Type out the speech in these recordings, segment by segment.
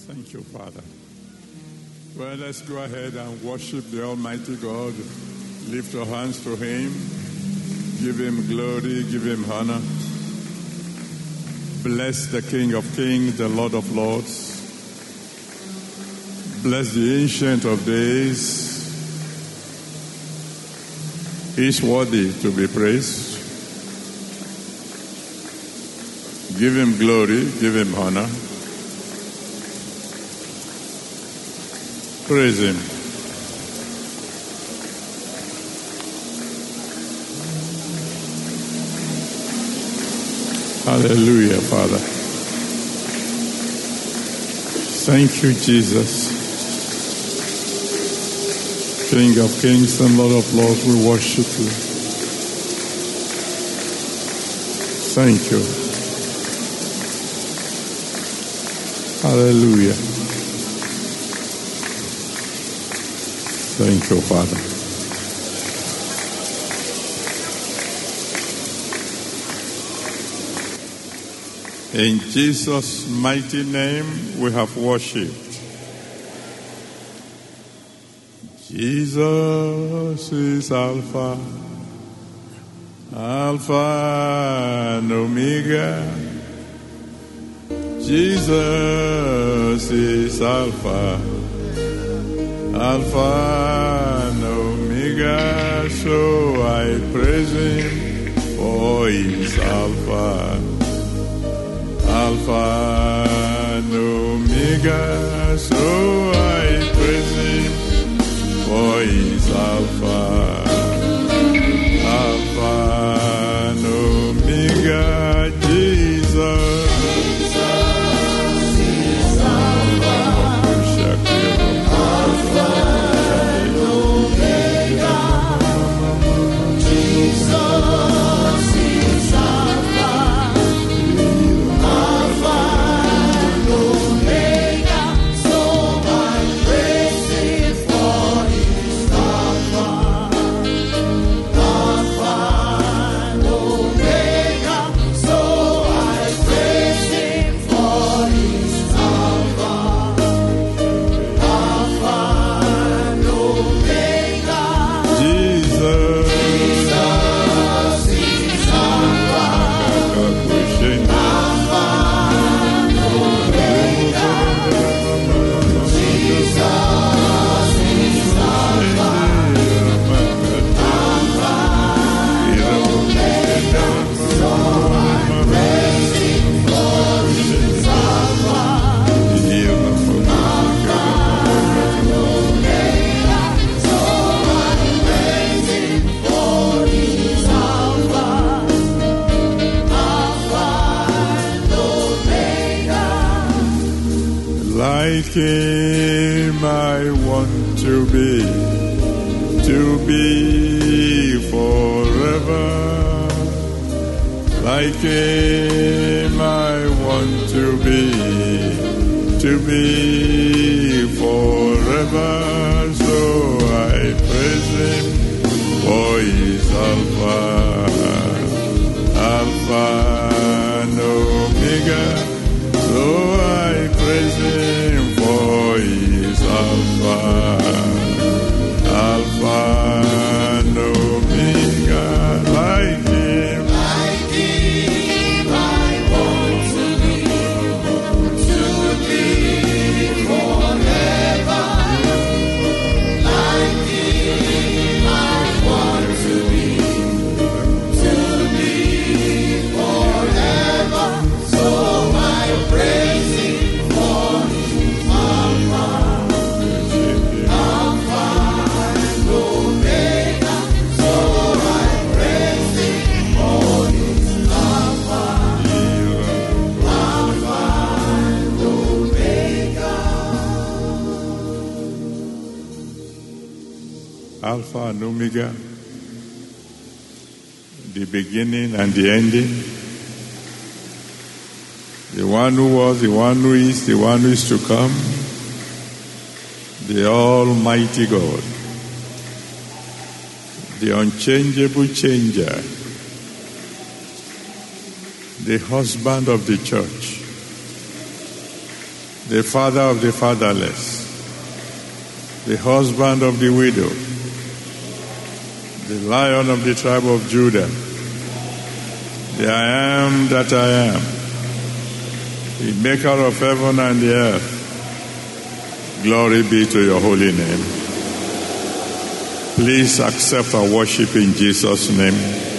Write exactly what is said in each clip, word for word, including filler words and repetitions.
Thank you, Father. Well, let's go ahead and worship the Almighty God. Lift our hands to Him. Give Him glory, give Him honor. Bless the King of Kings, the Lord of Lords. Bless the Ancient of Days. He is worthy to be praised. Give Him glory, give Him honor. Praise Him. Hallelujah, Father. Thank you, Jesus. King of Kings and Lord of Lords, we worship you. Thank you. Hallelujah. Thank you, Father. In Jesus' mighty name we have worshipped. Jesus is Alpha, Alpha and Omega. Jesus is Alpha, Alpha and Omega. So I praise Him for His Alpha, Alpha and Omega. So I praise Him for His Alpha, Alpha and Omega. Jesus. Like Him I want to be, to be forever. Like Him I want to be, to be forever. So I praise Him for His Alpha, Alpha and Omega. So I praise Him for His Alpha, Alpha and Omega. Like Him, like Him I want to be, to be forever. Like Him I want to be, to be forever. So I praise Him for His Alpha, Alpha and Omega. So I praise Him for His Alpha, Alpha and Omega. Alpha and Omega, the beginning and the ending, the one who was, the one who is, the one who is to come, the Almighty God, the unchangeable changer, the husband of the church, the father of the fatherless, the husband of the widow, the Lion of the tribe of Judah, the I am that I am, the maker of heaven and the earth. Glory be to your holy name. Please accept our worship in Jesus' name.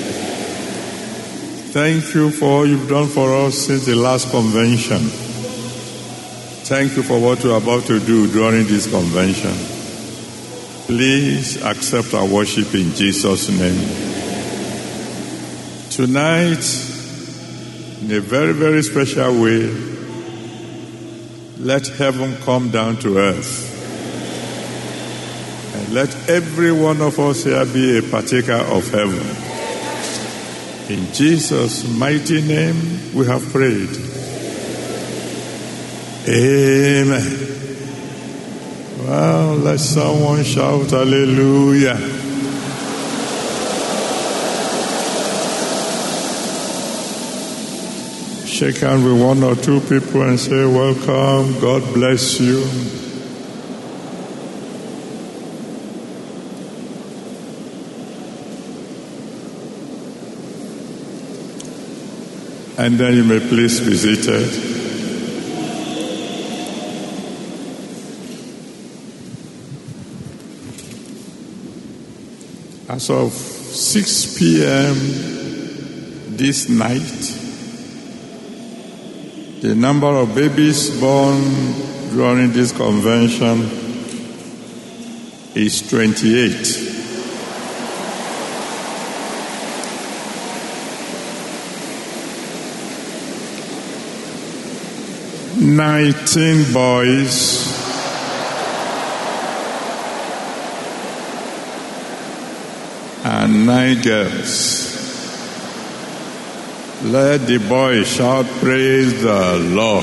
Thank you for all you've done for us since the last convention. Thank you for what you're about to do during this convention. Please accept our worship in Jesus' name. Tonight, in a very, very special way, let heaven come down to earth. And let every one of us here be a partaker of heaven. In Jesus' mighty name, we have prayed. Amen. Well, let someone shout hallelujah. Shake hands with one or two people and say, welcome, God bless you. And then you may please be seated. As of six p.m. this night, the number of babies born during this convention is twenty-eight. nineteen boys, and nine girls. Let the boys shout, praise the Lord.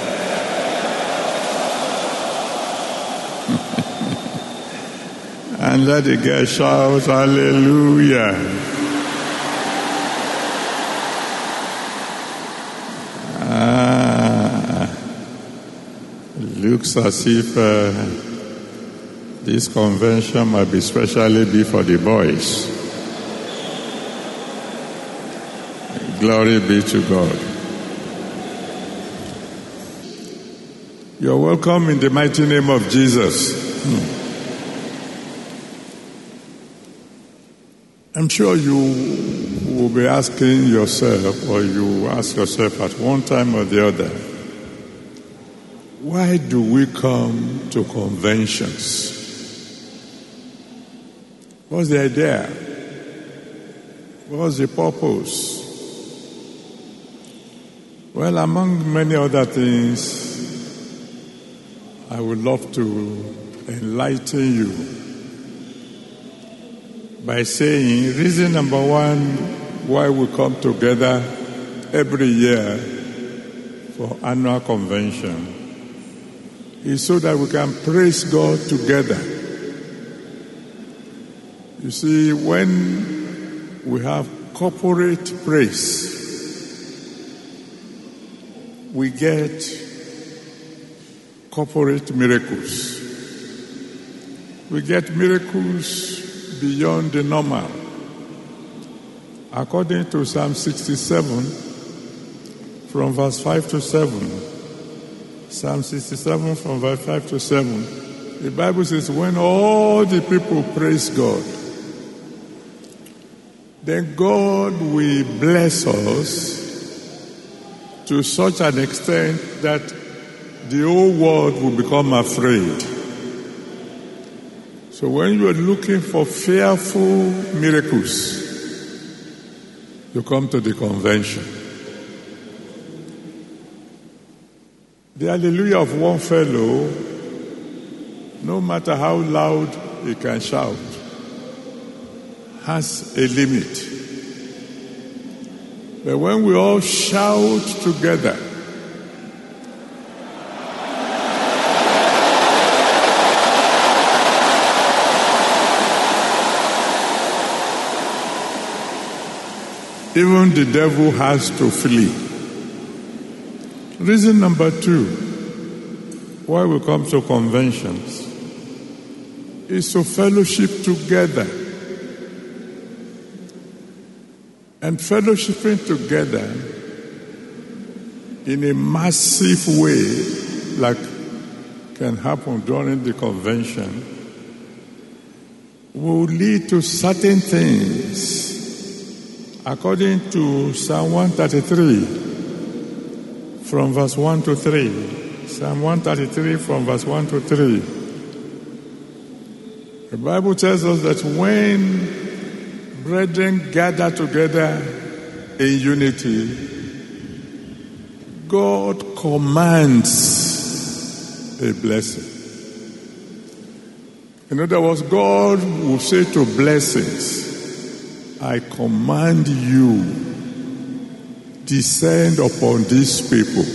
And let the girls shout, hallelujah. Ah, looks as if uh, this convention might be specially be for the boys. Glory be to God. You're welcome in the mighty name of Jesus. Hmm. I'm sure you will be asking yourself, or you ask yourself at one time or the other, why do we come to conventions? What's the idea? What's the purpose? Well, among many other things, I would love to enlighten you by saying, reason number one why we come together every year for annual convention is so that we can praise God together. You see, when we have corporate praise, we get corporate miracles. We get miracles beyond the normal. According to Psalm sixty-seven, from verse five to seven, Psalm sixty-seven from verse five to seven, the Bible says, when all the people praise God, then God will bless us to such an extent that the whole world will become afraid. So when you are looking for fearful miracles, you come to the convention. The hallelujah of one fellow, no matter how loud he can shout, has a limit. But when we all shout together, even the devil has to flee. Reason number two, why we come to conventions is to fellowship together. And fellowshipping together in a massive way, like can happen during the convention, will lead to certain things. According to Psalm one thirty-three, from verse one to three. Psalm one thirty-three, from verse one to three. The Bible tells us that when brethren gather together in unity, God commands a blessing. In other words, God will say to blessings, I command you, descend upon these people.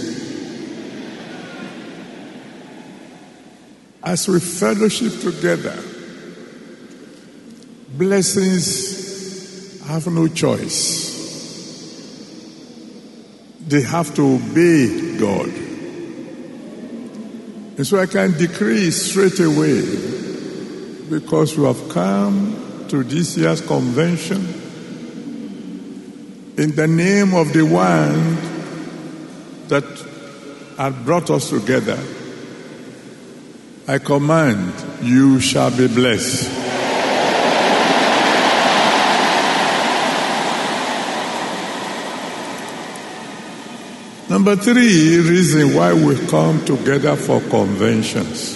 As we fellowship together, blessings have no choice. They have to obey God. And so I can decree straight away, because we have come to this year's convention in the name of the one that had brought us together, I command, you shall be blessed. Number three reason why we come together for conventions.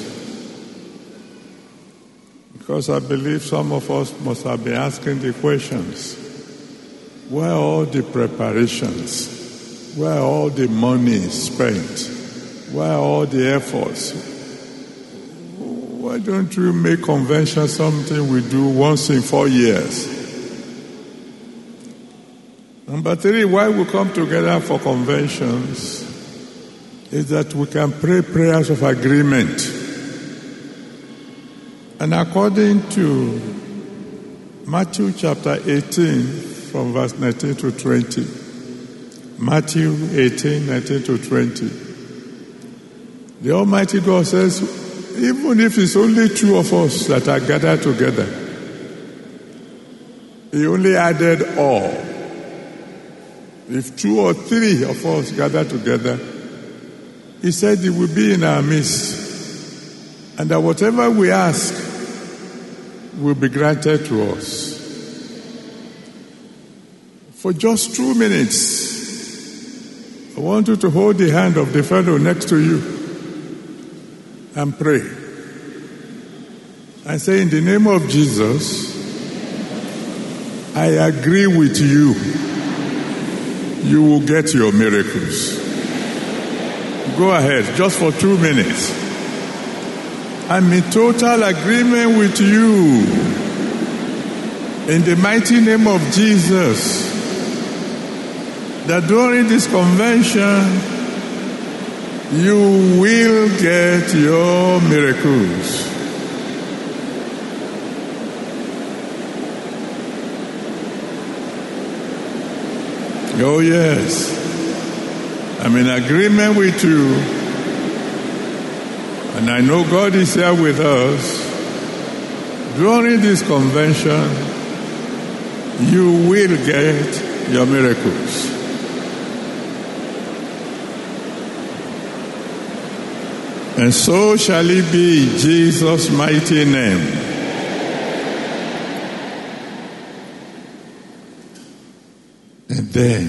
Because I believe some of us must have been asking the questions. Where are all the preparations? Where are all the money spent? Where are all the efforts? Why don't we make convention something we do once in four years? Number three, why we come together for conventions is that we can pray prayers of agreement. And according to Matthew chapter eighteen, from verse nineteen to twenty, Matthew eighteen, nineteen to twenty, the Almighty God says, even if it's only two of us that are gathered together, He only added all. If two or three of us gather together, He said He will be in our midst. And that whatever we ask will be granted to us. For just two minutes, I want you to hold the hand of the fellow next to you and pray. And say, in the name of Jesus, I agree with you. You will get your miracles. Go ahead, just for two minutes. I'm in total agreement with you. In the mighty name of Jesus, that during this convention, you will get your miracles. Oh yes, I'm in agreement with you, and I know God is here with us. During this convention, you will get your miracles. And so shall it be in Jesus' mighty name. And then,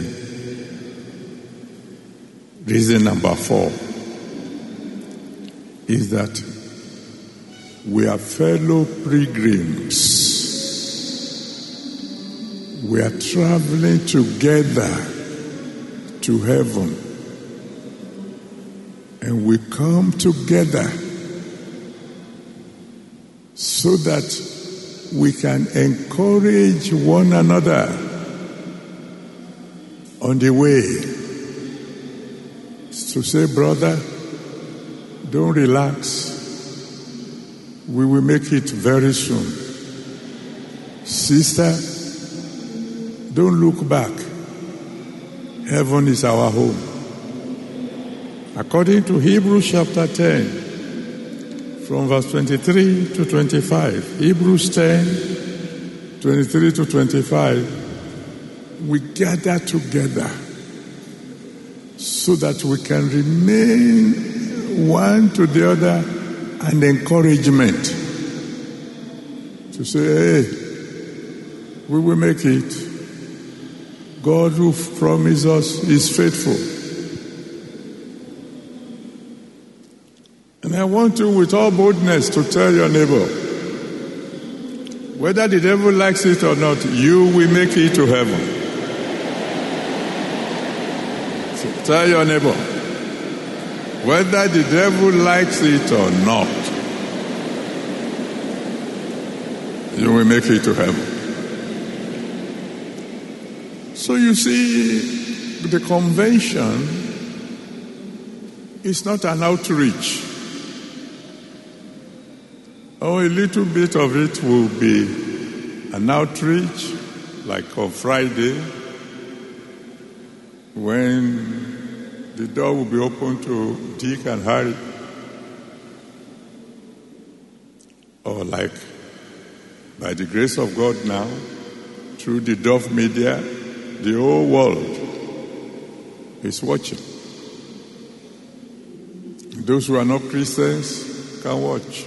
reason number four is that we are fellow pilgrims. We are traveling together to heaven. And we come together so that we can encourage one another on the way. To say, brother, don't relax. We will make it very soon. Sister, don't look back. Heaven is our home. According to Hebrews chapter ten, from verse twenty-three to twenty-five. Hebrews ten, twenty-three to twenty-five. We gather together so that we can remain one to the other an encouragement to say, hey, we will make it. God who promised us is faithful. And I want you with all boldness to tell your neighbor, whether the devil likes it or not, you will make it to heaven. So tell your neighbor, whether the devil likes it or not, you will make it to heaven. So you see, the convention is not an outreach. Oh, a little bit of it will be an outreach, like on Friday, when the door will be open to Dick and Harry. Or like, by the grace of God now, through the Dove Media, the whole world is watching. Those who are not Christians can watch.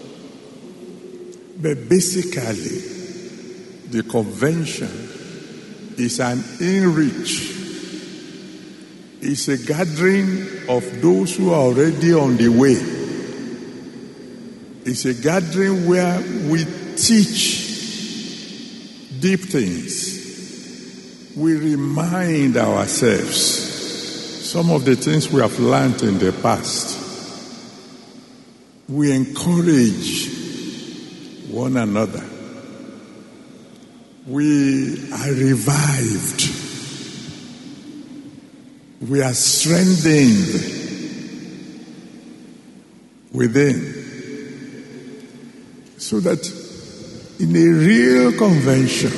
But basically, the convention is an in-reach. It's a gathering of those who are already on the way. It's a gathering where we teach deep things. We remind ourselves some of the things we have learned in the past. We encourage one another. We are revived. We are strengthened within. So that in a real convention,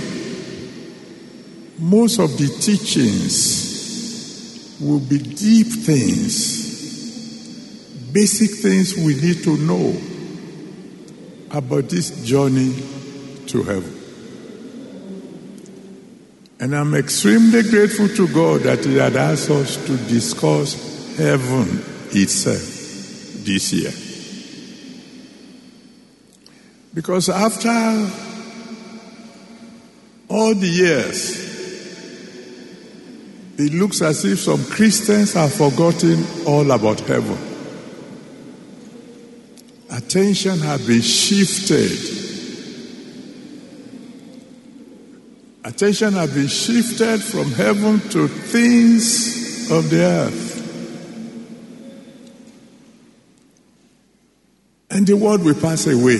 most of the teachings will be deep things, basic things we need to know about this journey to heaven. And I'm extremely grateful to God that He had asked us to discuss heaven itself this year. Because after all the years, it looks as if some Christians have forgotten all about heaven. Attention has been shifted. Attention has been shifted from heaven to things of the earth. And the world will pass away.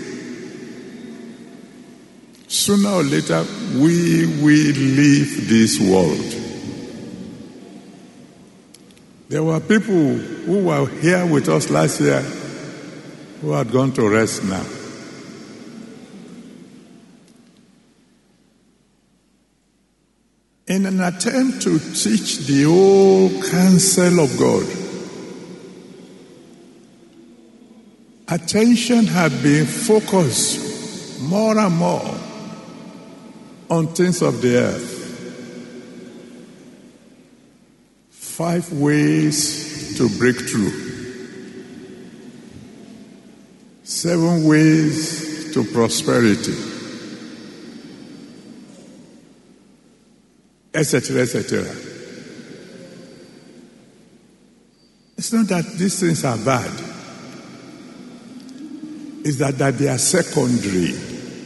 Sooner or later, we will leave this world. There were people who were here with us last year who had gone to rest now. In an attempt to teach the whole counsel of God, attention had been focused more and more on things of the earth. Five ways to break through. Seven ways to prosperity. Etc., et cetera. It's not that these things are bad. It's that, that they are secondary.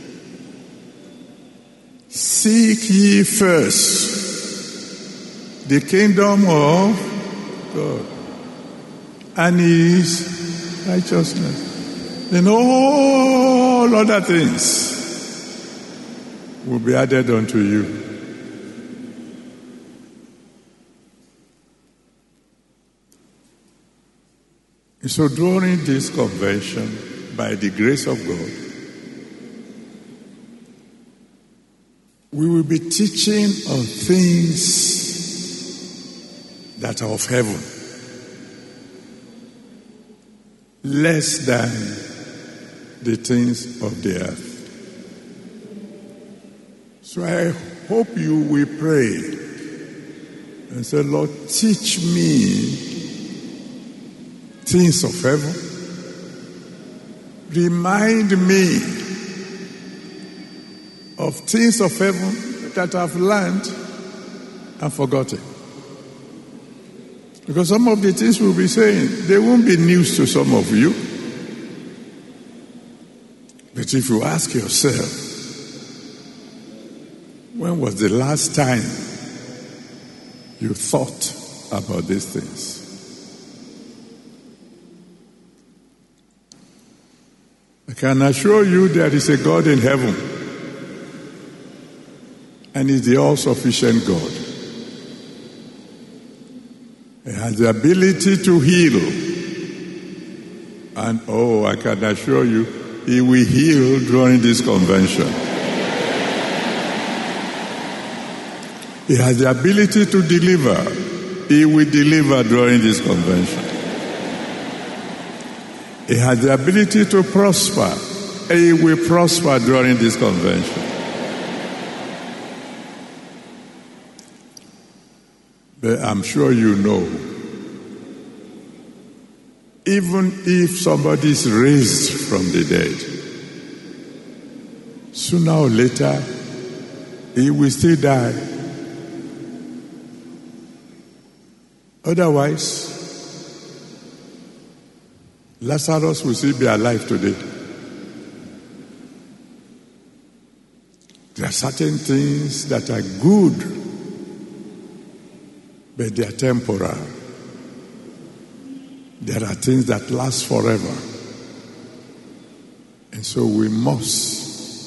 Seek ye first the kingdom of God and His righteousness. Then all other things will be added unto you. So during this convention, by the grace of God, we will be teaching on things that are of heaven. less than the things of the earth. So I hope you will pray and say, Lord, teach me things of heaven. Remind me of things of heaven that I've learned and forgotten. Because some of the things we'll be saying, they won't be news to some of you. But if you ask yourself, when was the last time you thought about these things? I can assure you there is a God in heaven, and He's the all-sufficient God. He has the ability to heal. And oh, I can assure you, He will heal during this convention. He has the ability to deliver. He will deliver during this convention. He has the ability to prosper. He will prosper during this convention. But I'm sure you know, even if somebody is raised from the dead, sooner or later, he will still die. Otherwise, Lazarus will still be alive today. There are certain things that are good, but they are temporal. There are things that last forever. And so we must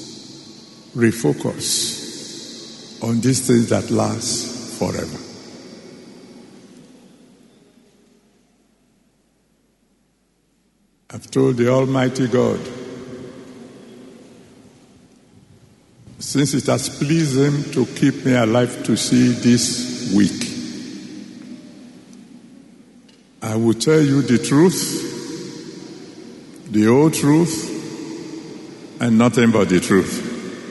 refocus on these things that last forever. I've told the Almighty God, since it has pleased Him to keep me alive to see this week, I will tell you the truth, the whole truth, and nothing but the truth.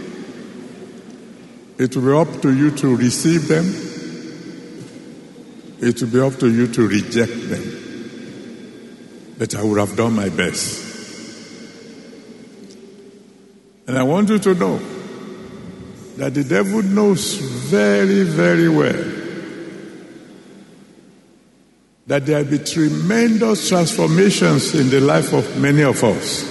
It will be up to you to receive them. It will be up to you to reject them. But I would have done my best. And I want you to know that the devil knows very, very well that there will be tremendous transformations in the life of many of us.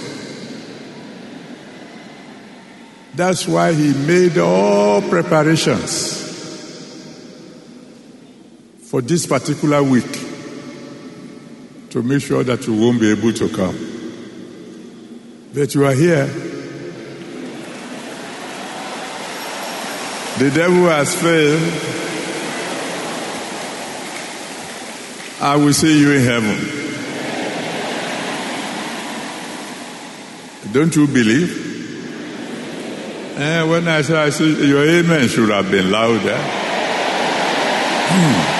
That's why he made all preparations for this particular week to make sure that you won't be able to come. But you are here. The devil has failed. I will see you in heaven. Don't you believe? Eh, when I say, I say, your amen should have been louder. Hmm.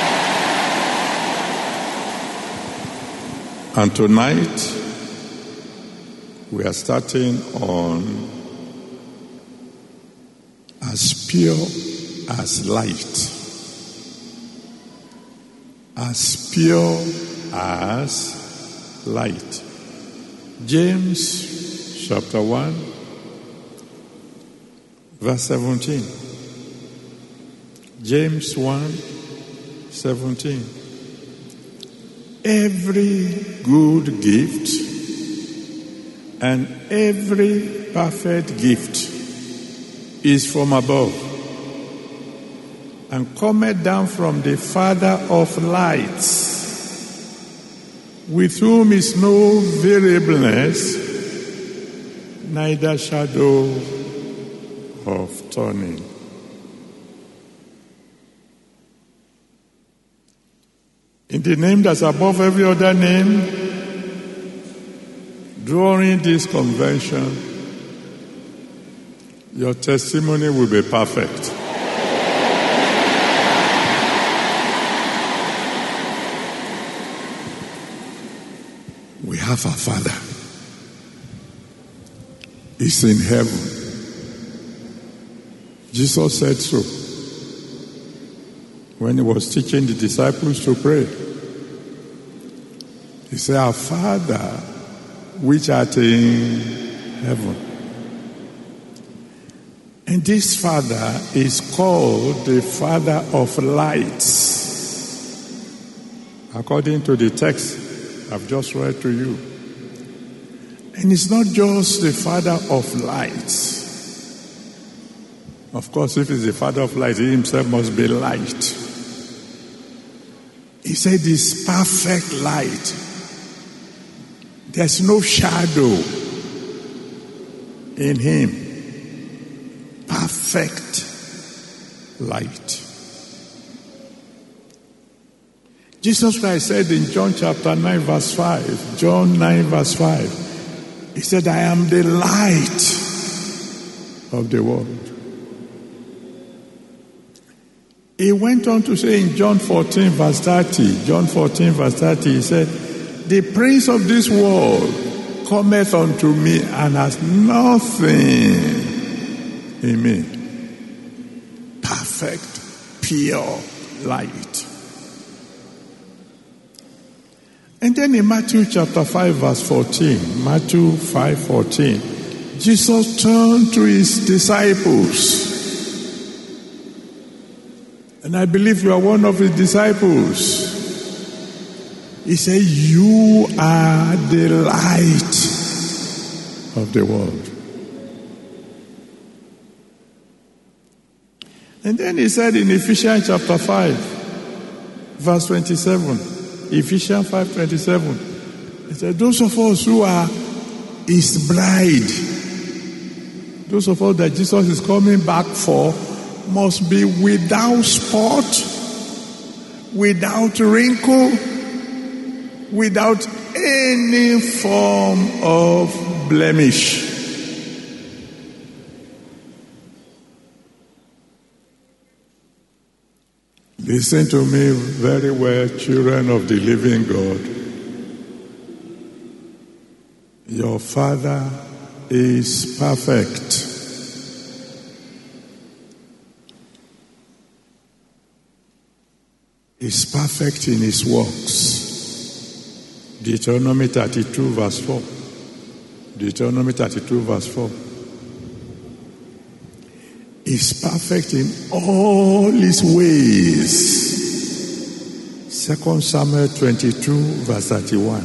And tonight, we are starting on as pure as light. As pure as light. James chapter one, verse seventeen. James one, seventeen. Every good gift and every perfect gift is from above and cometh down from the Father of lights, with whom is no variableness, neither shadow of turning. In the name that's above every other name, during this convention, your testimony will be perfect. We have a Father. He's in heaven. Jesus said so when he was teaching the disciples to pray. He said, "Our Father, which art in heaven." And this Father is called the Father of lights, according to the text I've just read to you. And it's not just the Father of lights. Of course, if he's the Father of light, he himself must be light. He said it's perfect light. There's no shadow in him. Perfect light. Jesus Christ said in John chapter nine verse five, John nine verse five, he said, "I am the light of the world." He went on to say in John fourteen verse thirty, John fourteen verse thirty, he said, "The prince of this world cometh unto me and has nothing in me." Perfect, pure light. And then in Matthew chapter five verse fourteen, Matthew five fourteen, Jesus turned to his disciples. And I believe you are one of his disciples. He said, "You are the light of the world." And then he said in Ephesians chapter five, verse twenty-seven, Ephesians five twenty-seven, he said, "Those of us who are his bride, those of us that Jesus is coming back for, must be without spot, without wrinkle, without any form of blemish." Listen to me very well, children of the living God. Your Father is perfect. Is perfect in his works. Deuteronomy thirty-two verse four. Deuteronomy thirty-two verse four. Is perfect in all his ways. Second Samuel twenty-two verse thirty-one.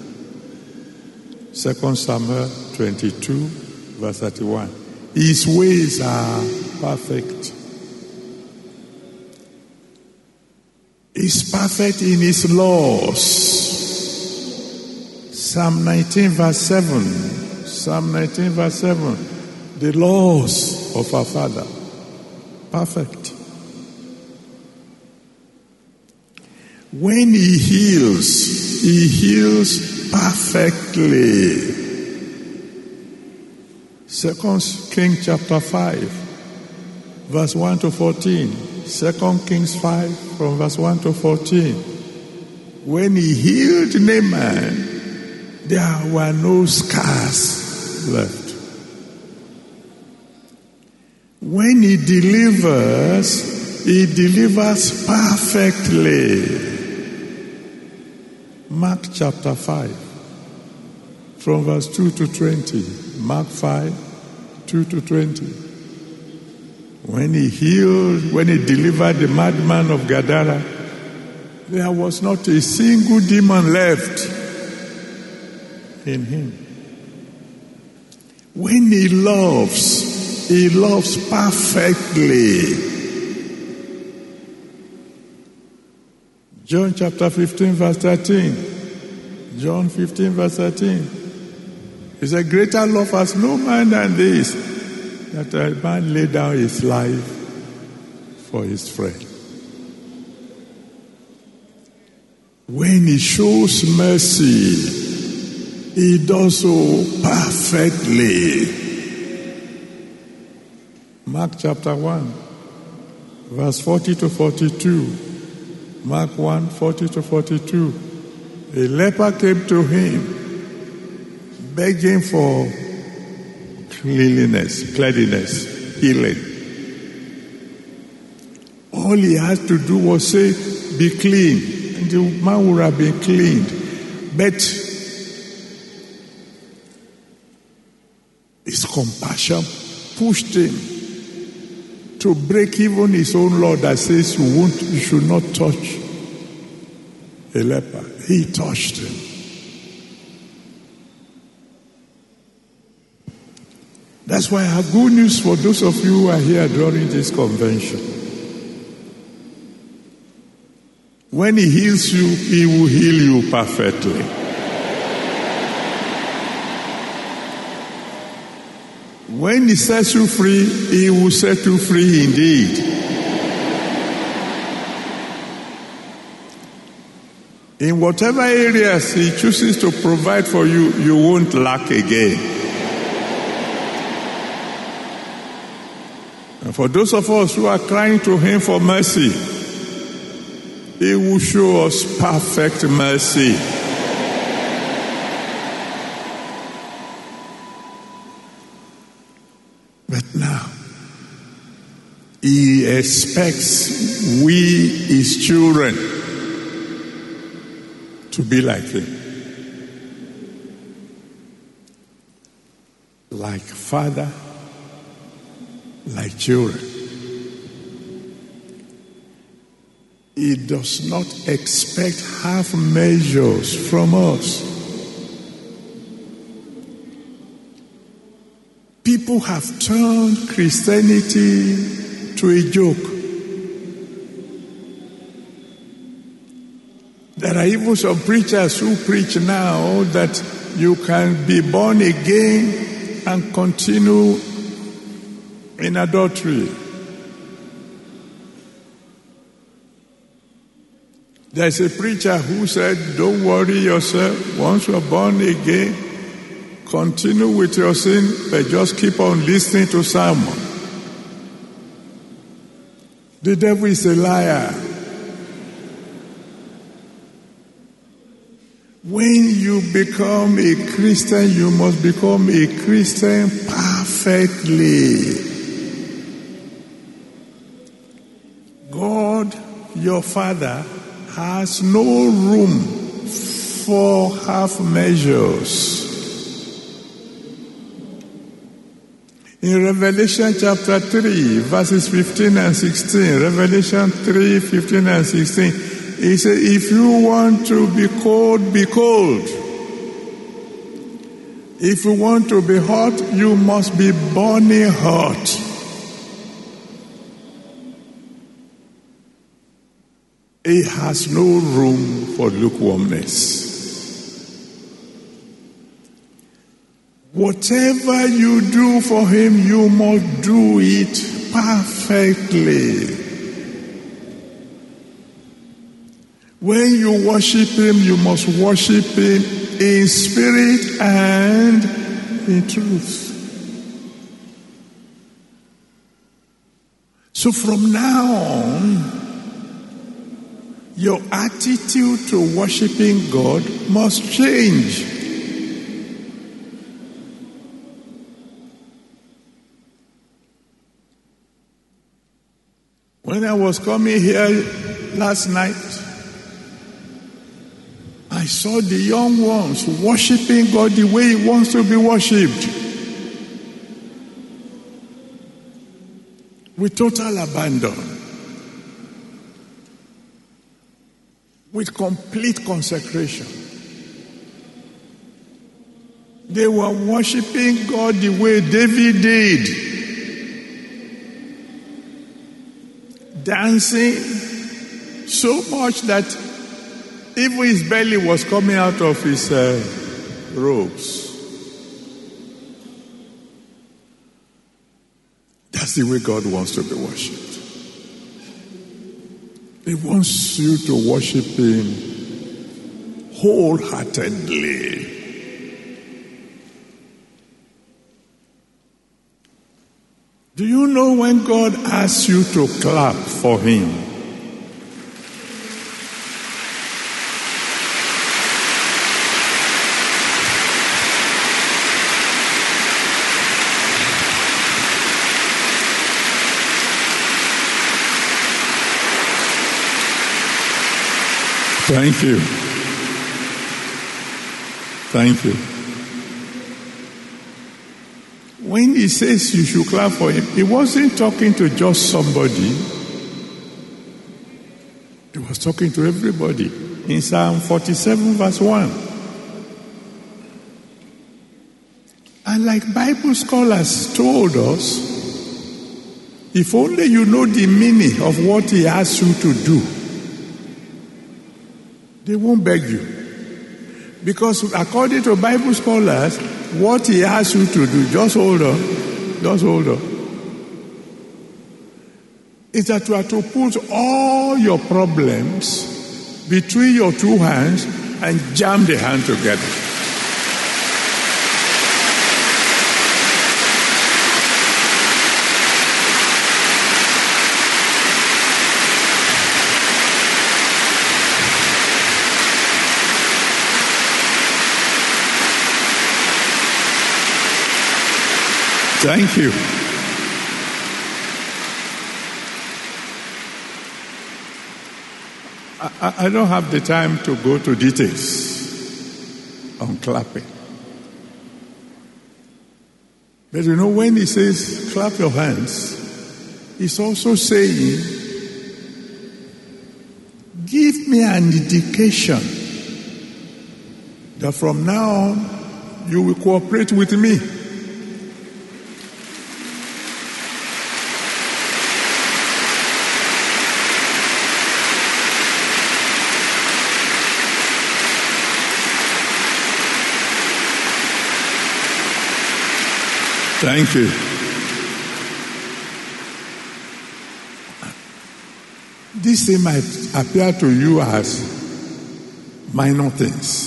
Second Samuel twenty-two verse thirty-one. His ways are perfect. Is perfect in his laws. Psalm nineteen verse seven. Psalm nineteen verse seven. The laws of our Father. Perfect. When he heals, he heals perfectly. Second Kings chapter five, verse one to fourteen. Second Kings five, from verse one to fourteen. When he healed Naaman, there were no scars left. When he delivers, he delivers perfectly. Mark chapter five, from verse two to twenty. Mark five, two to twenty. When he healed, when he delivered the madman of Gadara, there was not a single demon left in him. When he loves, he loves perfectly. John chapter fifteen verse thirteen. John fifteen verse thirteen. He said, "Greater love has no man than this, that a man lay down his life for his friend." When he shows mercy, he does so perfectly. Mark chapter one, verse forty to forty-two. Mark one, forty to forty-two. A leper came to him begging for cleanliness, cleanliness, healing. All he had to do was say, be clean. And the man would have been cleaned. But his compassion pushed him to break even his own law that says you won't, you should not touch a leper. He touched him. That's why I have good news for those of you who are here during this convention. When he heals you, he will heal you perfectly. When he sets you free, he will set you free indeed. In whatever areas he chooses to provide for you, you won't lack again. And for those of us who are crying to him for mercy, he will show us perfect mercy. But now, he expects we, his children, to be like him. Like father, like children. He does not expect half measures from us. People have turned Christianity to a joke. There are even some preachers who preach now that you can be born again and continue in adultery. There's a preacher who said, don't worry yourself. Once you're born again, continue with your sin, but just keep on listening to sermon. The devil is a liar. When you become a Christian, you must become a Christian perfectly. God, your Father, has no room for half measures. In Revelation chapter three, verses fifteen and sixteen, Revelation three, fifteen and sixteen, he said, if you want to be cold, be cold. If you want to be hot, you must be burning hot. He has no room for lukewarmness. Whatever you do for him, you must do it perfectly. When you worship him, you must worship him in spirit and in truth. So from now on, your attitude to worshiping God must change. When I was coming here last night, I saw the young ones worshiping God the way he wants to be worshipped. With total abandon. With complete consecration. They were worshiping God the way David did. Dancing so much that even his belly was coming out of his uh, robes. That's the way God wants to be worshipped. He wants you to worship him wholeheartedly. Do you know when God asks you to clap for him? Thank you. Thank you. When he says you should clap for him, he wasn't talking to just somebody. He was talking to everybody. In Psalm forty-seven verse one. And like Bible scholars told us, if only you know the meaning of what he asks you to do, they won't beg you. Because according to Bible scholars, what he asks you to do, just hold on, just hold on, is that you are to put all your problems between your two hands and jam the hand together. Thank you. I, I don't have the time to go to details on clapping. But you know, when he says clap your hands, he's also saying, give me an indication that from now on you will cooperate with me. Thank you. This thing might appear to you as minor things.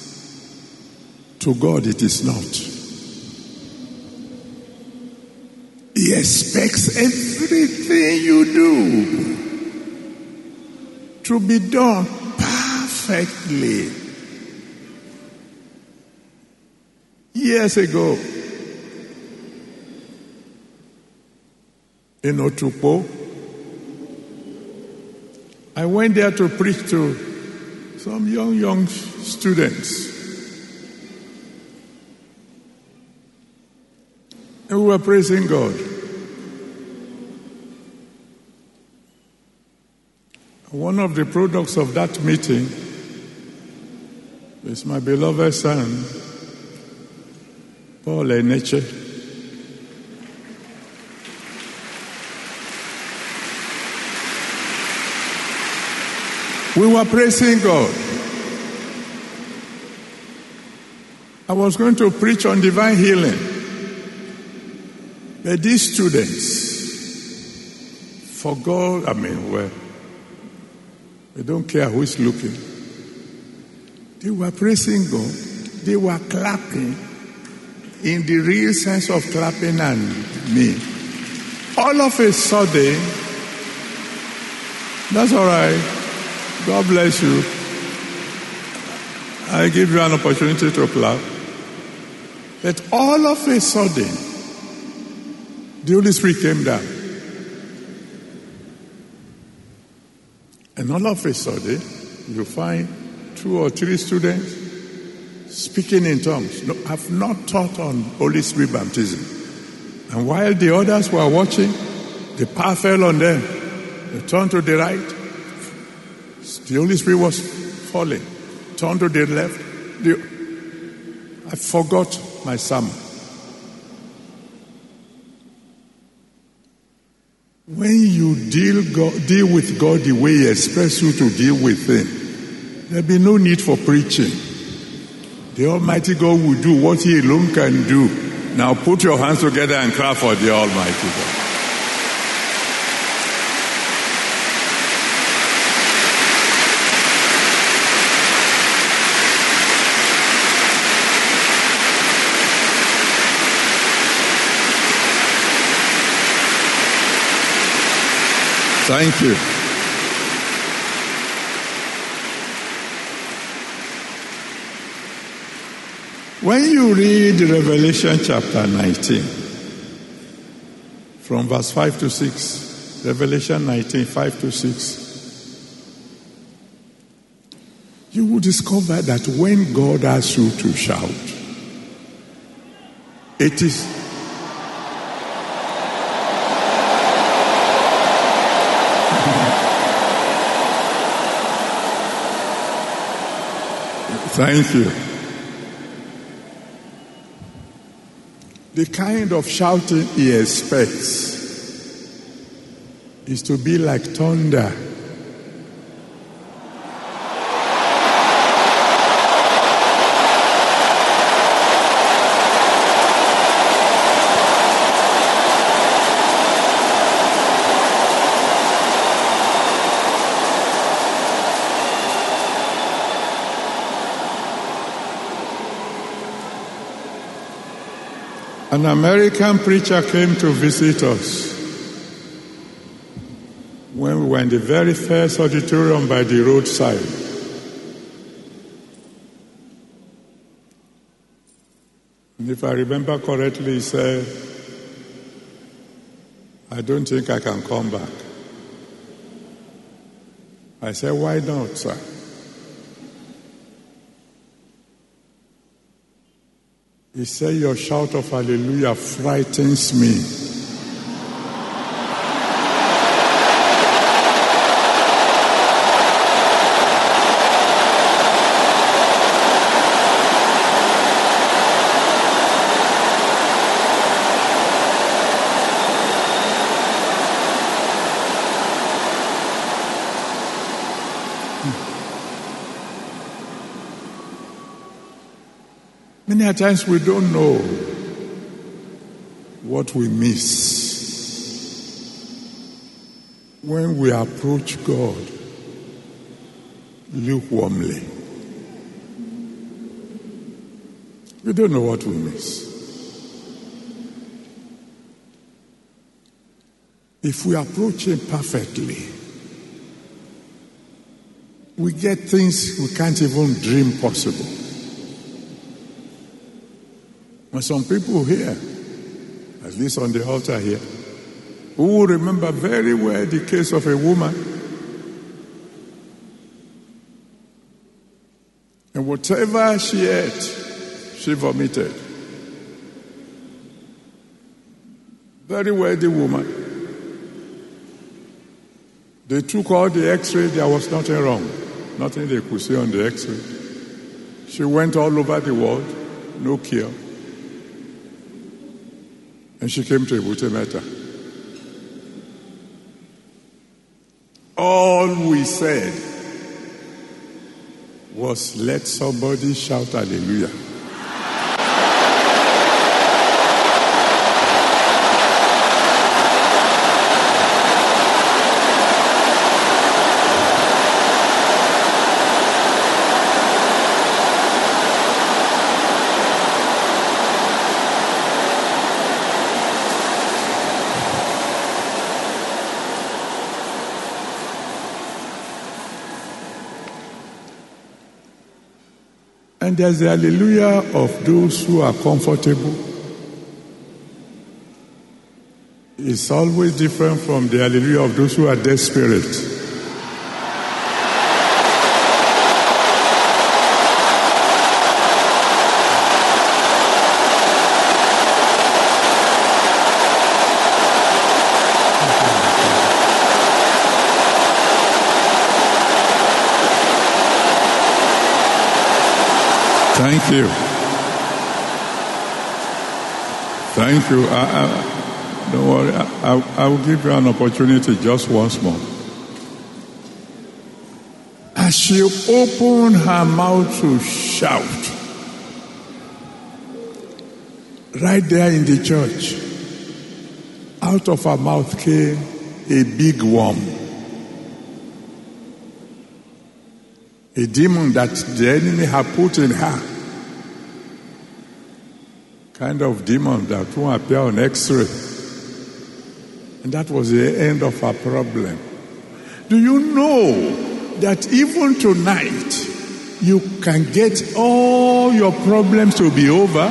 To God, it is not. He expects everything you do to be done perfectly. Years ago, in Otukpo, I went there to preach to some young, young students. And we were praising God. One of the products of that meeting is my beloved son, Paul Eneche. We were praising God. I was going to preach on divine healing. But these students, for God, I mean, well, they don't care who is looking. They were praising God. They were clapping in the real sense of clapping and me. All of a sudden, that's all right. God bless you. I give you an opportunity to clap. But all of a sudden, the Holy Spirit came down. And all of a sudden, you find two or three students speaking in tongues. No, I've not taught on Holy Spirit baptism. And while the others were watching, the power fell on them. They turned to the right. The Holy Spirit was falling. Turned to the left. The, I forgot my sermon. When you deal, God, deal with God the way He expects you to deal with Him, there'll be no need for preaching. The Almighty God will do what He alone can do. Now put your hands together and clap for the Almighty God. Thank you. When you read Revelation chapter nineteen, from verse five to six, Revelation nineteen, five to six, will discover that when God asks you to shout, it is thank you. The kind of shouting he expects is to be like thunder. An American preacher came to visit us when we were in the very first auditorium by the roadside. And if I remember correctly, he said, I don't think I can come back. I said, why not, sir? He said, your shout of hallelujah frightens me. Many times we don't know what we miss when we approach God lukewarmly. We don't know what we miss. If we approach Him perfectly, we get things we can't even dream possible. And some people here, at least on the altar here, who will remember very well the case of a woman. And whatever she ate, she vomited. Very wealthy woman. They took all the x-ray, there was nothing wrong. Nothing they could see on the x-ray. She went all over the world, no cure. And she came to Ebute Metta. All we said was, let somebody shout hallelujah. And there's the hallelujah of those who are comfortable. It's always different from the hallelujah of those who are desperate. Thank you. Thank you. I, I, don't worry. I, I, I will give you an opportunity just once more. As she opened her mouth to shout, right there in the church, out of her mouth came a big worm. A demon that the enemy had put in her. Kind of demon that won't appear on x-ray. And that was the end of her problem. Do you know that even tonight, you can get all your problems to be over?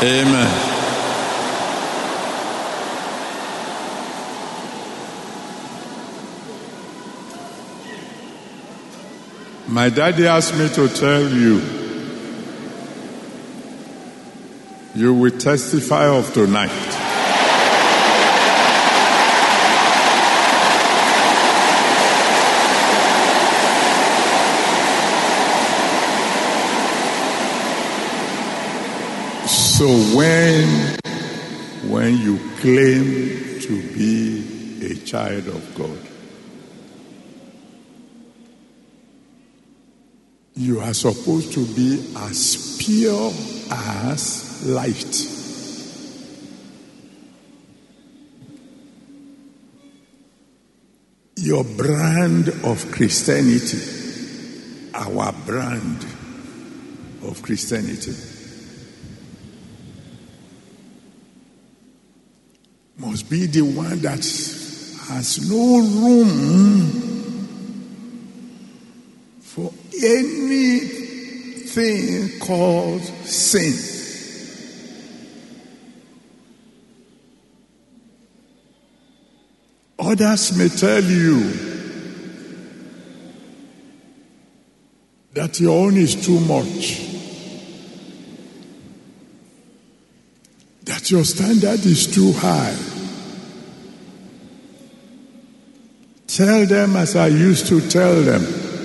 Amen. My daddy asked me to tell you, you will testify of tonight. So when, when you claim to be a child of God, you are supposed to be as pure as light. Your brand of Christianity, our brand of Christianity, must be the one that has no room for anything called sin. Others may tell you that your own is too much, that your standard is too high. Tell them as I used to tell them,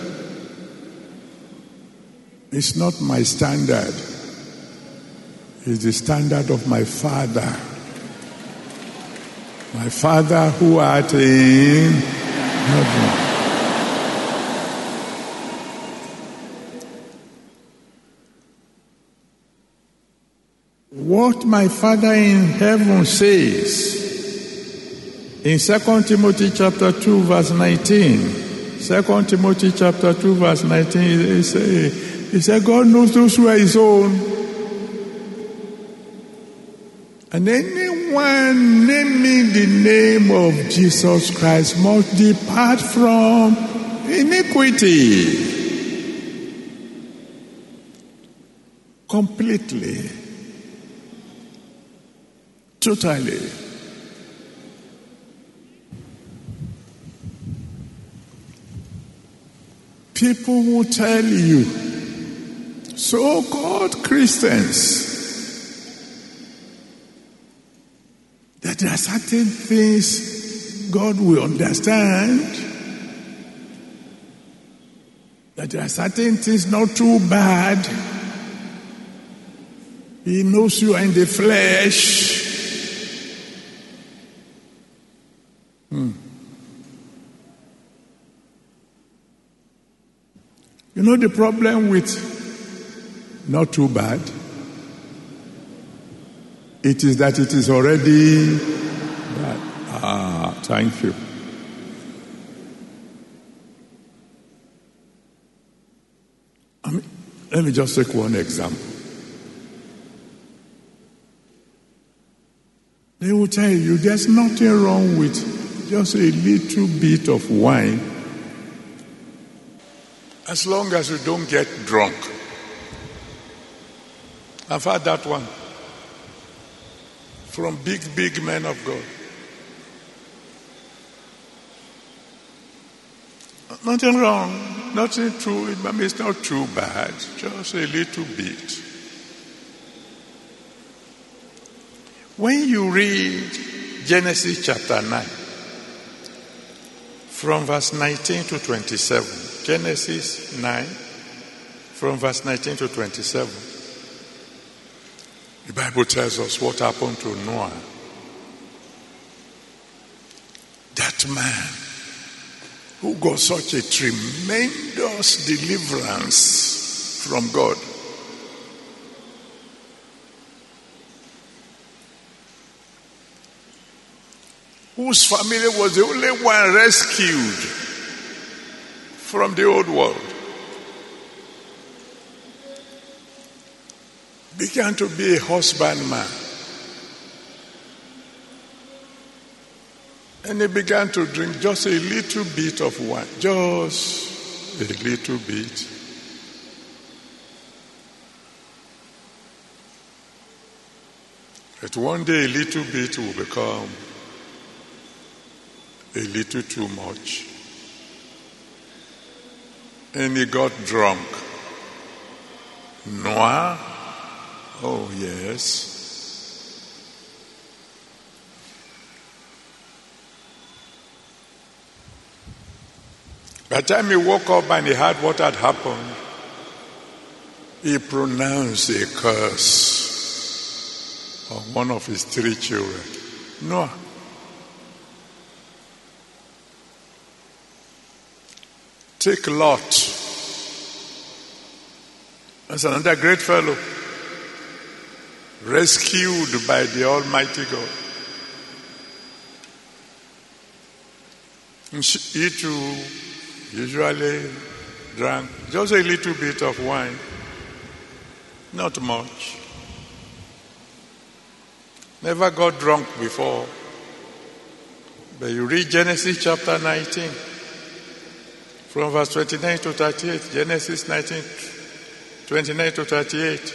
it's not my standard. It's the standard of my Father. My Father who art in heaven. What my Father in heaven says in Second Timothy chapter two verse nineteen. Second Timothy chapter two verse nineteen, he said, he said, God knows those who are his own. And anyone naming the name of Jesus Christ must depart from iniquity. Completely. Totally. People will tell you, so-called Christians, that there are certain things God will understand, that there are certain things not too bad. He knows you are in the flesh. Hmm. You know the problem with not too bad? It is that it is already bad. Ah, thank you. I mean, let me just take one example. They will tell you there's nothing wrong with just a little bit of wine as long as you don't get drunk. I've had that one from big, big men of God. Nothing wrong, nothing true. It's not too bad, just a little bit. When you read Genesis chapter nine, from verse nineteen to twenty-seven, Genesis nine, from verse nineteen to twenty-seven, the Bible tells us what happened to Noah. That man who got such a tremendous deliverance from God. Whose family was the only one rescued from the old world. Began to be a husbandman. And he began to drink just a little bit of wine. Just a little bit. But one day a little bit will become a little too much. And he got drunk. Noah? Oh, yes. By the time he woke up and he heard what had happened, he pronounced a curse on one of his three children. Noah. Take Lot. That's another great fellow. Rescued by the Almighty God. He too usually drank just a little bit of wine. Not much. Never got drunk before. But you read Genesis chapter nineteen. From verse twenty-nine to thirty-eight. Genesis nineteen, twenty-nine to thirty-eight.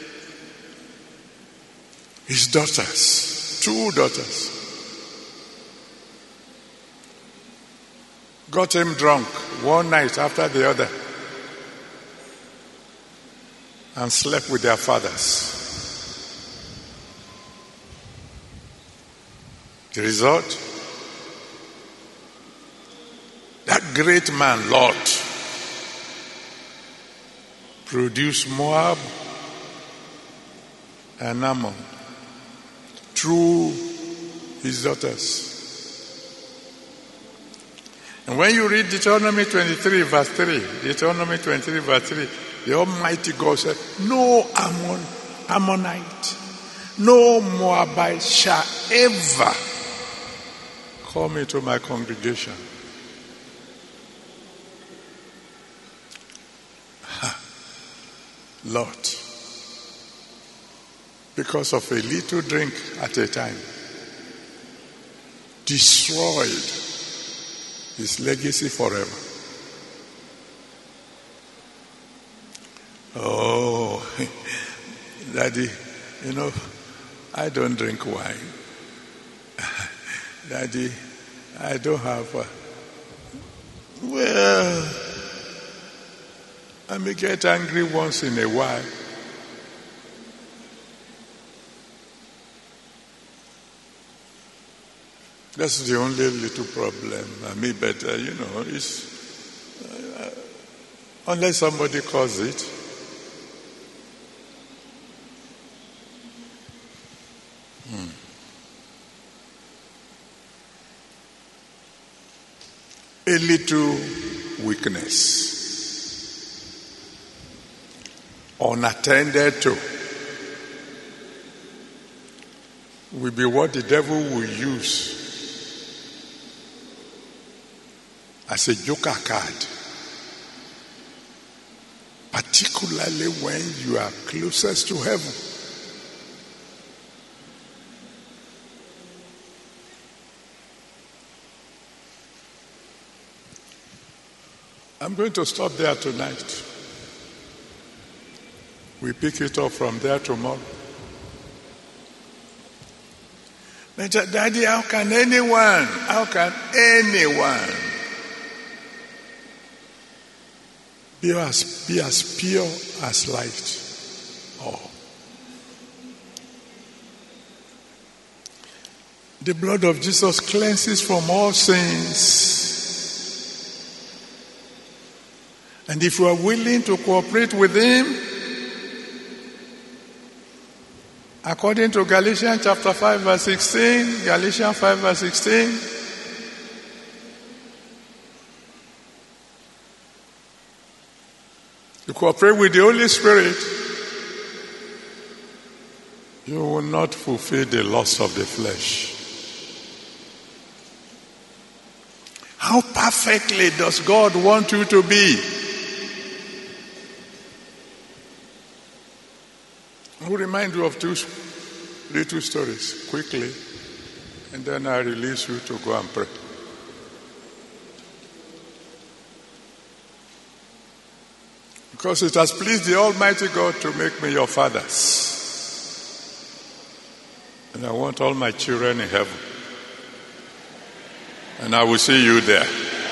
His daughters. Two daughters. Got him drunk one night after the other. And slept with their fathers. The result? That great man, Lot, produced Moab and Ammon through his daughters. And when you read Deuteronomy twenty-three, verse three, Deuteronomy twenty-three, verse three, the Almighty God said, no Ammon, Ammonite, no Moabite shall ever come into my congregation. Lord, because of a little drink at a time, destroyed his legacy forever. Oh, Daddy, you know, I don't drink wine. Daddy, I don't have a... Well, I may get angry once in a while. That's the only little problem. I mean, but, uh, you know, it's... Uh, unless somebody calls it. Hmm. A little weakness. Unattended to will be what the devil will use as a joker card, particularly when you are closest to heaven. I'm going to stop there tonight. We pick it up from there tomorrow. But Daddy, how can anyone, how can anyone be as, be as pure as light? Oh. The blood of Jesus cleanses from all sins. And if you are willing to cooperate with him, according to Galatians chapter five verse sixteen, Galatians five verse sixteen, you cooperate with the Holy Spirit, you will not fulfill the lust of the flesh. How perfectly does God want you to be? I will remind you of two little stories quickly, and then I release you to go and pray. Because it has pleased the Almighty God to make me your fathers. And I want all my children in heaven. And I will see you there.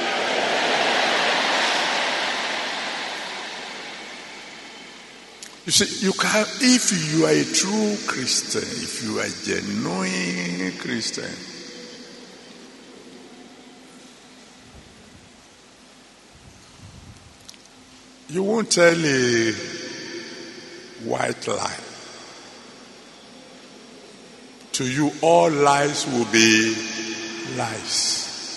You see, you can, if you are a true Christian, if you are a genuine Christian, you won't tell a white lie. To you, all lies will be lies.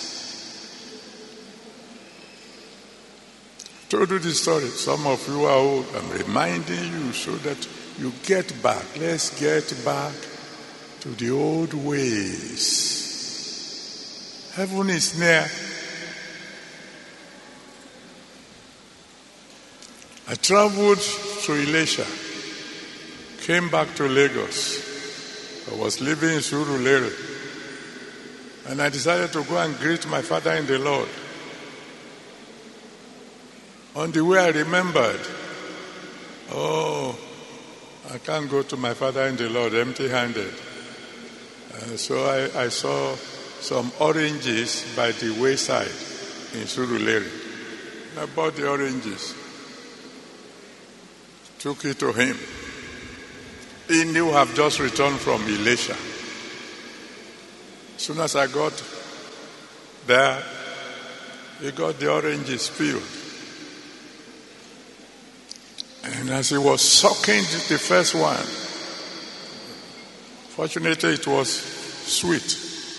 I told you this story. Some of you are old. I'm reminding you so that you get back. Let's get back to the old ways. Heaven is near. I traveled to Elisha, came back to Lagos. I was living in Surulere, and I decided to go and greet my father in the Lord. On the way I remembered, oh, I can't go to my father in the Lord empty-handed. Uh, so I, I saw some oranges by the wayside in Surulere. I bought the oranges. Took it to him. He knew I've just returned from Elisha. As soon as I got there, he got the oranges peeled. And as he was sucking the first one, fortunately it was sweet.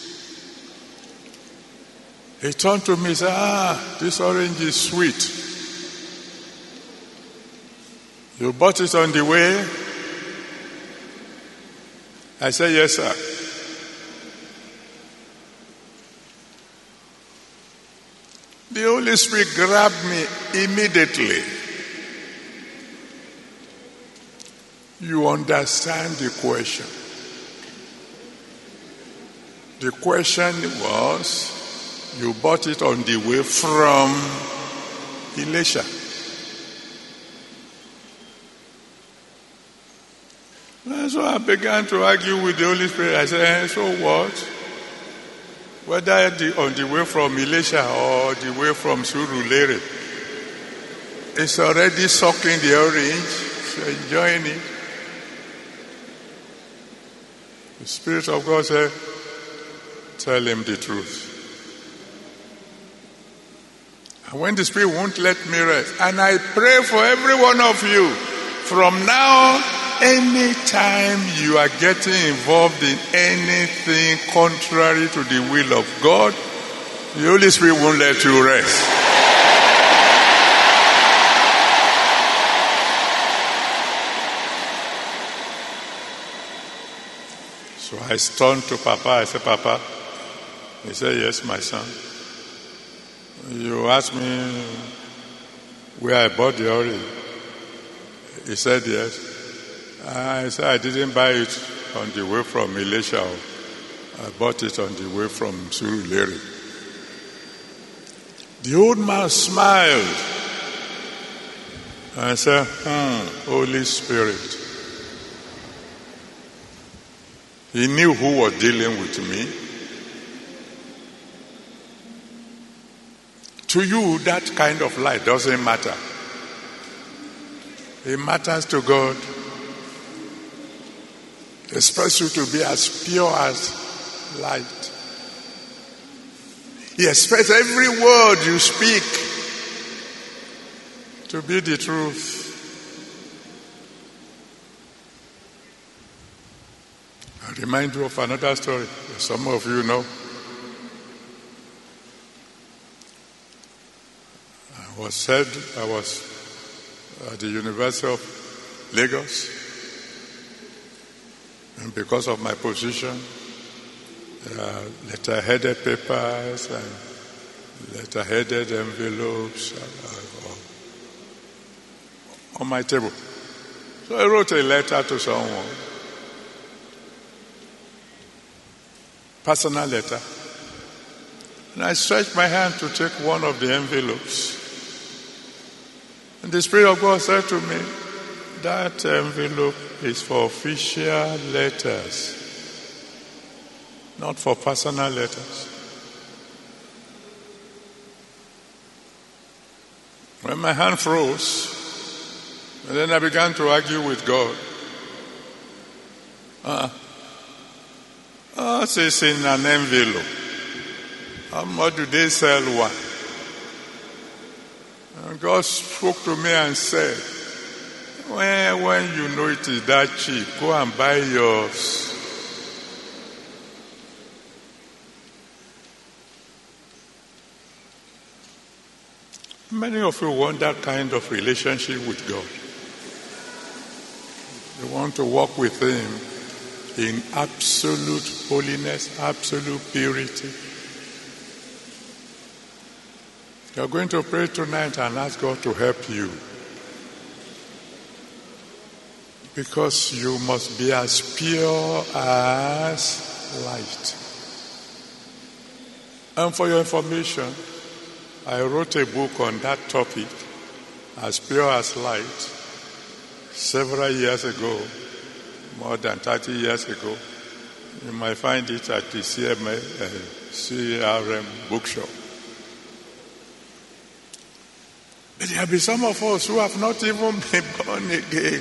He turned to me and said, ah, this orange is sweet. You bought it on the way? I said, yes, sir. The Holy Spirit grabbed me immediately. You understand the question. The question was, you bought it on the way from Elisha. And so I began to argue with the Holy Spirit. I said, eh, so what? Whether the, on the way from Elisha or the way from Surulere, it's already sucking the orange, so enjoying it. The Spirit of God said, tell him the truth. And when the Spirit won't let me rest, and I pray for every one of you, from now, anytime you are getting involved in anything contrary to the will of God, the Holy Spirit won't let you rest. So I turned to Papa. I said, Papa. He said, yes, my son. You asked me where I bought the oil. He said, yes. I said, I didn't buy it on the way from Elisha. I bought it on the way from Surulere. The old man smiled and said, hmm, Holy Spirit. He knew who was dealing with me. To you, that kind of light doesn't matter. It matters to God. He expects you to be as pure as light. He expects every word you speak to be the truth. I'll remind you of another story that some of you know. I was said I was at the University of Lagos, and because of my position, uh, letter-headed papers and letter-headed envelopes uh, on my table. So I wrote a letter to someone, personal letter, and I stretched my hand to take one of the envelopes. And the Spirit of God said to me, that envelope is for official letters. not for personal letters. When my hand froze, and then I began to argue with God. Uh, oh, it's in an envelope. How much do they sell one? And God spoke to me and said, when, when you know it is that cheap, go and buy yours. Many of you want that kind of relationship with God. You want to walk with Him in absolute holiness, absolute purity. You're going to pray tonight and ask God to help you. Because you must be as pure as light. And for your information, I wrote a book on that topic, As Pure as Light, several years ago, more than thirty years ago. You might find it at the C M A, uh, C R M bookshop. But there will be some of us who have not even been born again,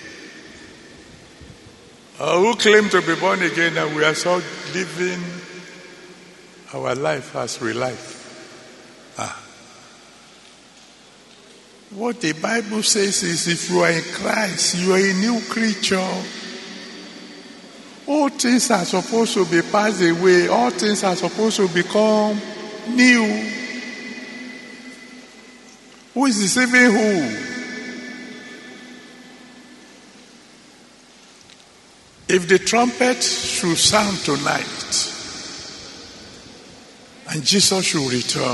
or who claim to be born again, and we are so living our life as we like. Ah. What the Bible says is, if you are in Christ, you are a new creature. All things are supposed to be passed away. All things are supposed to become new. Who is deceiving who? If the trumpet should sound tonight and Jesus should return,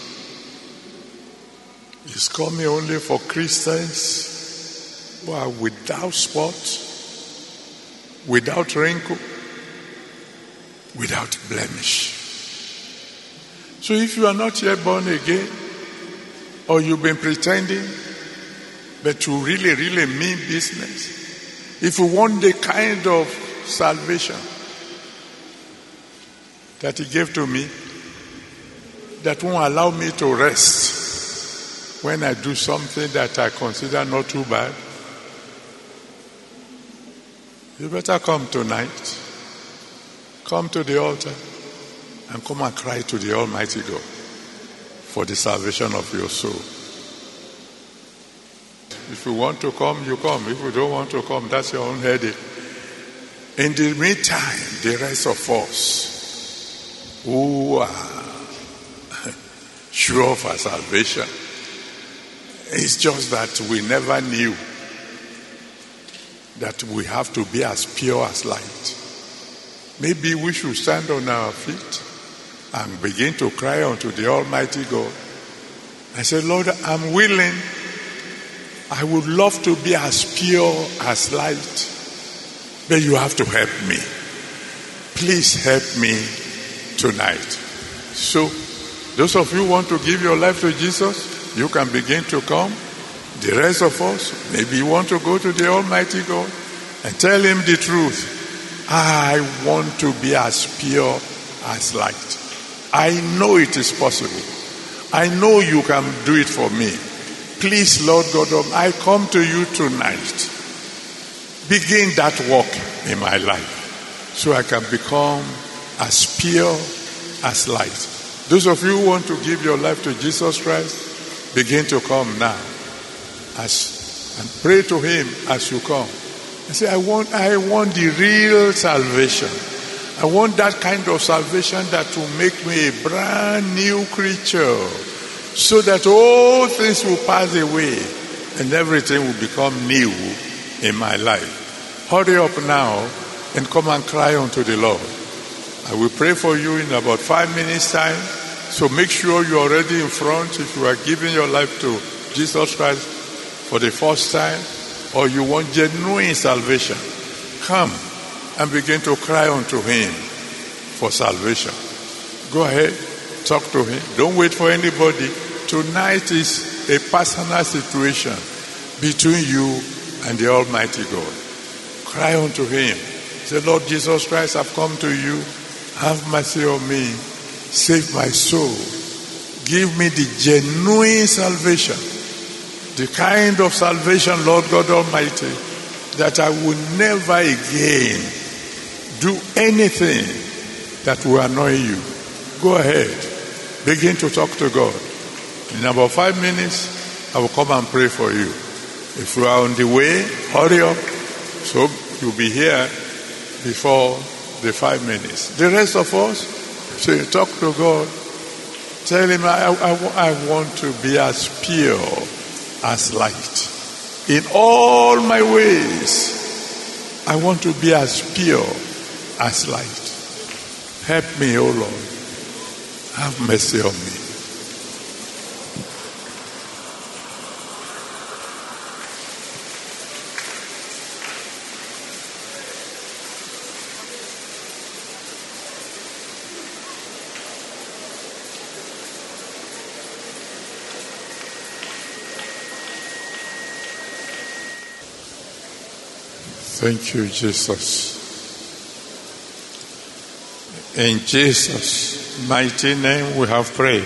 He's coming only for Christians who are without spot, without wrinkle, without blemish. So if you are not yet born again, or you've been pretending, but you really, really mean business, if you want the kind of salvation that He gave to me, that won't allow me to rest when I do something that I consider not too bad, you better come tonight. Come to the altar and come and cry to the Almighty God for the salvation of your soul. If you want to come, you come. If you don't want to come, that's your own headache. In the meantime, the rest of us who are sure of our salvation, it's just that we never knew that we have to be as pure as light. Maybe we should stand on our feet and begin to cry unto the Almighty God. I say, Lord, I'm willing. I would love to be as pure as light, but you have to help me. Please help me tonight. So, those of you who want to give your life to Jesus, you can begin to come. The rest of us, maybe you want to go to the Almighty God and tell Him the truth. I want to be as pure as light. I know it is possible. I know you can do it for me. Please, Lord God, I come to you tonight. Begin that work in my life so I can become as pure as light. Those of you who want to give your life to Jesus Christ, begin to come now as and pray to Him as you come. I say, I want, I want the real salvation. I want that kind of salvation that will make me a brand new creature, so that all things will pass away and everything will become new in my life. Hurry up now and come and cry unto the Lord. I will pray for you in about five minutes time. So make sure you're already in front if you are giving your life to Jesus Christ for the first time, or you want genuine salvation. Come and begin to cry unto Him for salvation. Go ahead, talk to Him. Don't wait for anybody. Tonight is a personal situation between you and the Almighty God. Cry unto Him. Say, Lord Jesus Christ, I've come to you. Have mercy on me. Save my soul. Give me the genuine salvation. The kind of salvation, Lord God Almighty, that I will never again do anything that will annoy you. Go ahead. Begin to talk to God. In about five minutes, I will come and pray for you. If you are on the way, hurry up. So you'll be here before the five minutes. The rest of us, say, talk to God. Tell him, I, I, I want to be as pure as light. In all my ways, I want to be as pure as light. Help me, O Lord. Have mercy on me. Thank you, Jesus. In Jesus' mighty name we have prayed.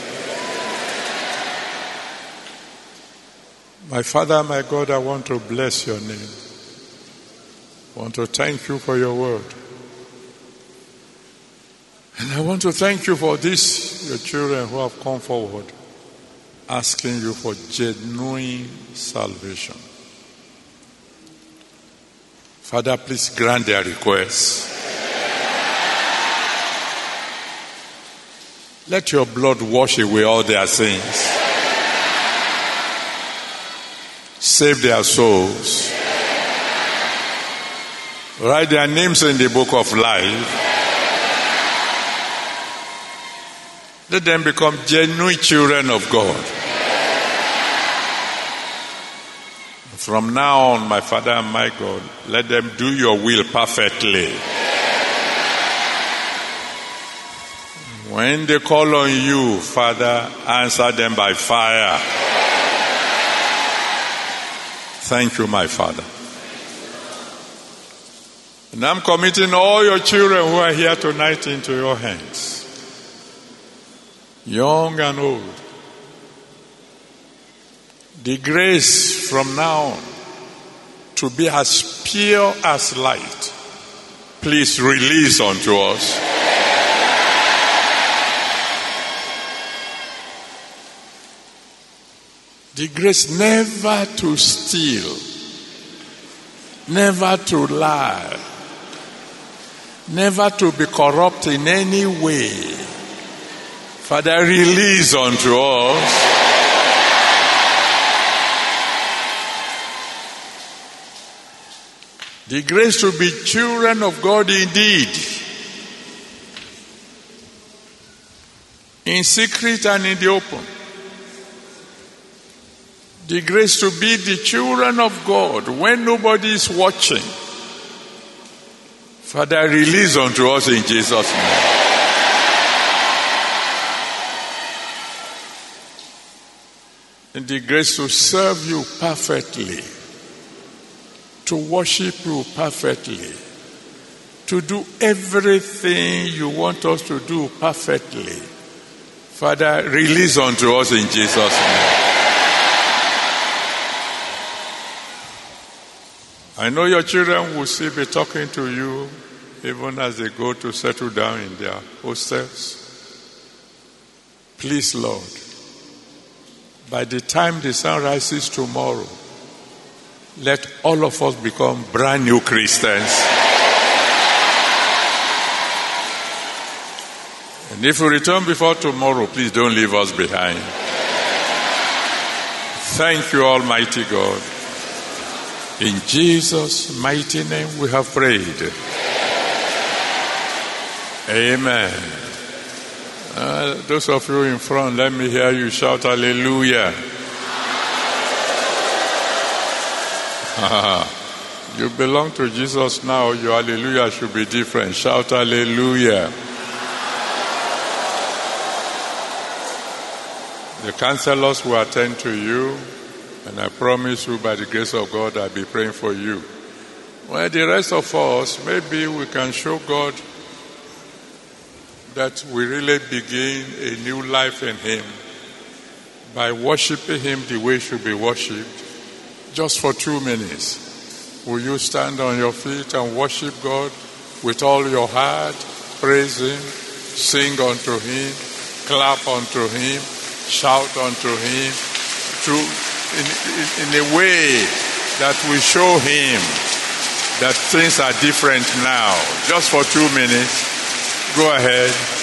My Father, my God, I want to bless your name. I want to thank you for your word. And I want to thank you for this, your children who have come forward, asking you for genuine salvation. Father, please grant their requests. Let your blood wash away all their sins. Save their souls. Write their names in the book of life. Let them become genuine children of God. From now on, my Father and my God, let them do your will perfectly. When they call on you, Father, answer them by fire. Thank you, my Father. And I'm committing all your children who are here tonight into your hands. Young and old. The grace from now on to be as pure as light, please release unto us. The grace never to steal, never to lie, never to be corrupt in any way. Father, release unto us. The grace to be children of God indeed, in secret and in the open. The grace to be the children of God when nobody is watching. Father, release unto us in Jesus' name. And the grace to serve you perfectly, to worship you perfectly, to do everything you want us to do perfectly. Father, release unto us in Jesus' name. I know your children will still be talking to you even as they go to settle down in their hostels. Please, Lord, by the time the sun rises tomorrow, let all of us become brand new Christians. And if we return before tomorrow, please don't leave us behind. Thank you, Almighty God. In Jesus' mighty name we have prayed. Amen. Uh, those of you in front, let me hear you shout hallelujah. You belong to Jesus now. Your hallelujah should be different. Shout hallelujah. The counselors will attend to you, and I promise you by the grace of God I'll be praying for you. Well, the rest of us, maybe we can show God that we really begin a new life in Him by worshiping Him the way He should be worshipped, just for two minutes. Will you stand on your feet and worship God with all your heart? Praise Him, sing unto Him, clap unto Him, shout unto Him, through, in, in, in a way that will show Him that things are different now. Just for two minutes, go ahead.